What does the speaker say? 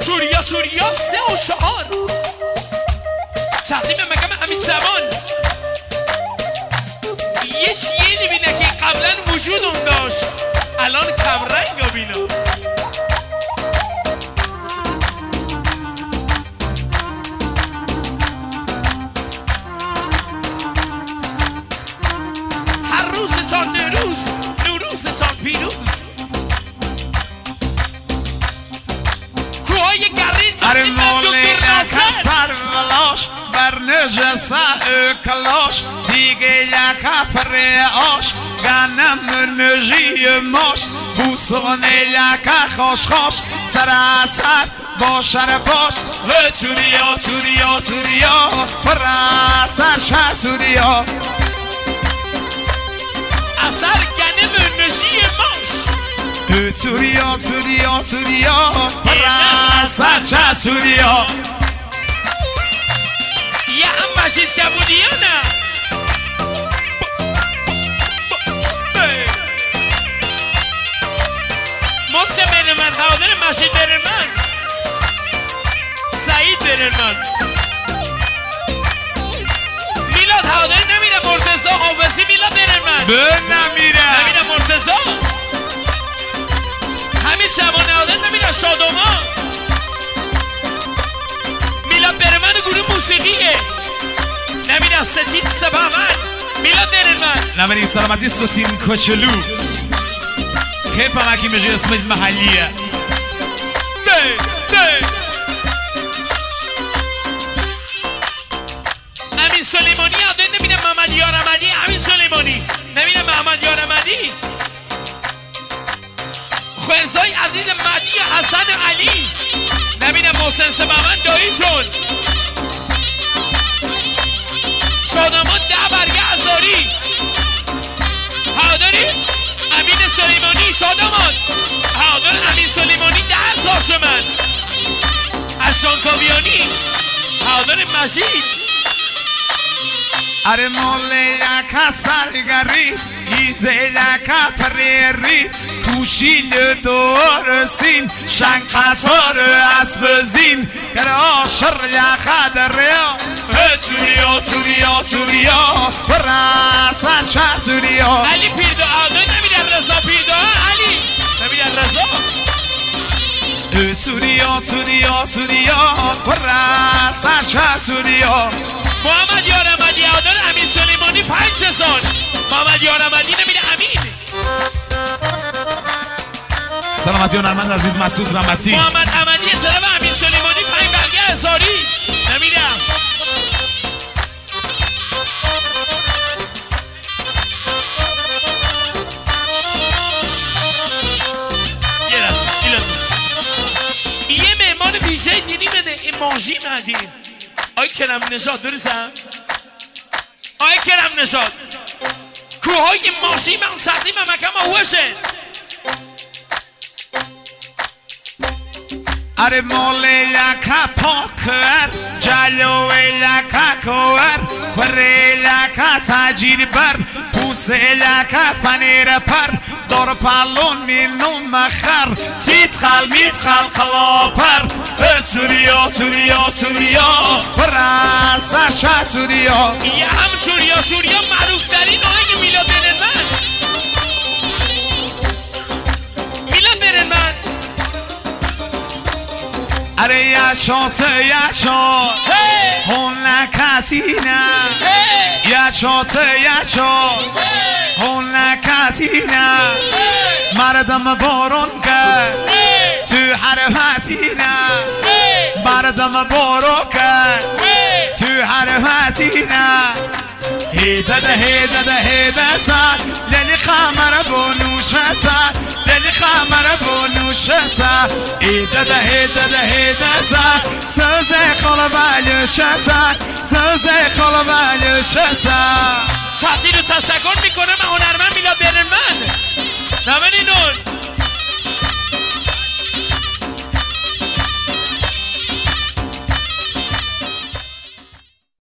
توریا 3 و 4 تقدیم مکم همین زمان یه شیعه بینه که قبلا وجود اون داشت الان کمرنگ رو بینه هر روزتان نوروزتان پیروز کوهای گرین اره مولینا کسر ولاش بر نجسه کلاش دیگه لکه پر آش گنم نجی ماش بوسانه لکه خوش خوش سر باشر باش و سوریا پرسش سوریا اثر گنم نجی ماش سوریا پرسش سوریا یه هم مشید که بودی یا نه محسن برنمند هوادار مشید برنمند سعید برنمند میلاد هواداری نمیره مرتضی حافظی میلاد برنمند نمیره مرتضی همین جوان هوادار نمیره شادوما میلاد برنمند گروه موسیقیه نمیره ستین سبامن میلاد برنمند نمیره سلامتی سوسین کوچلو كيف ما كي مجي اسم المحلية امین سلیمانی یاده نمیده محمد یارمدی امین سلیمانی نمیده محمد یارمدی خوزای عزیز مدی حسن علی نمیده محسن سبمن دایی جون شادمان 10 برگه ازاری هاداری امین سلیمانی شادمان هادار امین سلیمانی 10,000 تومن اشکان کاویانی هادار مجید اره مولی لکه سرگری ایزه لکه پریری کوچیل دور سین شنگ قطار اسب زین گر آشر لکه دریا سوریا برسش سوریا علی پیردا آدای نمیدن رضا پیردا علی نمیدن رضا سوریا برسش سوریا محمد یارمدی آدار امین سلیمانی 5000 محمد یارمدی نمیده امین سلامتی هنرمند عزیز مسعود رحمتی محمد احمدی سلام امین سلیمانی 5 برگه هزاری نمیدم یه مهمان ویژه دینی بده اماجی مدین آی کرم نژاد درستم آی کرم نژاد کوهای ماشی من سختی من مکم هوشه اره مولی لکه پاکر جلوی لکه کور پره لکه تاجیر بر پوسه لکه پنیر پر دور پالون مینو مخر میتخل قلاپر سوریا پرسش سوریا یه هم سوریا معروف ترین آهنگ میلاد برنمند اره یشات هون نکتینه یشات هون نکتینه مردم بارون که تو حرفتینه مردم بارون که تو حرفتینه هیده سا لیلی خمر بونوشتا لیلی خمر بونوشتا هیده سا سوز خلوالوشتا تقدیر و تشکر میکنم هنرمند میلاد برنمند نمینون